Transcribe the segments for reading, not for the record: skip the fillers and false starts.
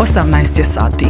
18 je sati.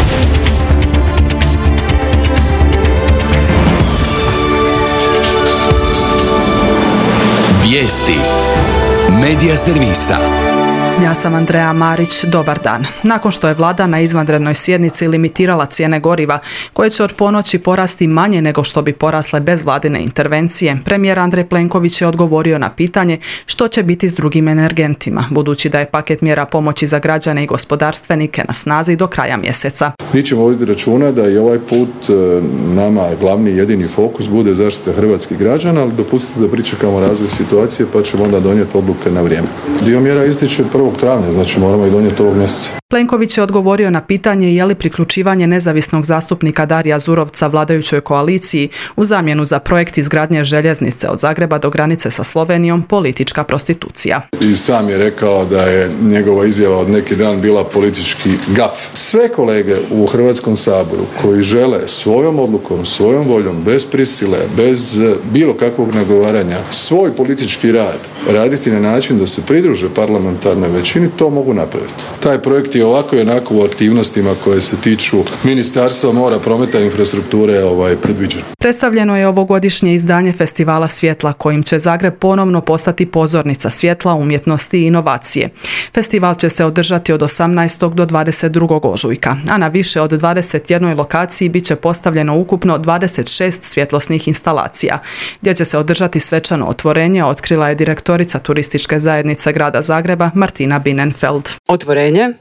Vijesti Medija servisa. Ja sam Andreja Marić, dobar dan. Nakon što je vlada na izvanrednoj sjednici limitirala cijene goriva, koje će od ponoći porasti manje nego što bi porasle bez vladine intervencije, premijer Andrej Plenković je odgovorio na pitanje što će biti s drugim energentima, budući da je paket mjera pomoći za građane i gospodarstvenike na snazi do kraja mjeseca. Mi ćemo voditi računa da i ovaj put nama glavni jedini fokus bude zaštita hrvatskih građana, ali dopustite da pričekamo razvoj situacije pa ćemo onda donijeti odluke na vrijeme. Dio mjera ističe 1. travnja, znači moramo ih donijeti ovog mjeseca. Plenković je odgovorio na pitanje je li priključivanje nezavisnog zastupnika Darija Zurovca vladajućoj koaliciji u zamjenu za projekt izgradnje željeznice od Zagreba do granice sa Slovenijom politička prostitucija. I sam je rekao da je njegova izjava od neki dan bila politički gaf. Sve kolege u Hrvatskom saboru koji žele svojom odlukom, svojom voljom, bez prisile, bez bilo kakvog nagovaranja, svoj politički rad raditi na način da se pridruže parlamentarnoj većini, to mogu napraviti. Taj projekt je ovako i onako u aktivnostima koje se tiču Ministarstva mora, prometa i infrastrukture predviđen. Predstavljeno je ovogodišnje izdanje Festivala svjetla kojim će Zagreb ponovno postati pozornica svjetla, umjetnosti i inovacije. Festival će se održati od 18. do 22. ožujka, a na više od 21 lokaciji bit će postavljeno ukupno 26 svjetlosnih instalacija, gdje će se održati svečano otvorenje, otkrila je direktorica turističke zajednice grada Zagreba Martina Binenfeld. Otvorenje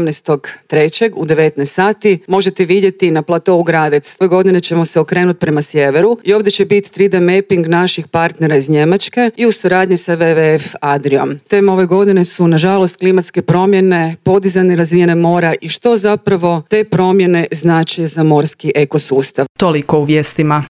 18.3. u 19 sati možete vidjeti na platovu Gradec. Ove godine ćemo se okrenuti prema sjeveru i ovdje će biti 3D mapping naših partnera iz Njemačke i u suradnji sa WWF Adriom. Tema ove godine su nažalost klimatske promjene, podizanje razine mora i što zapravo te promjene znači za morski ekosustav. Toliko u vijestima.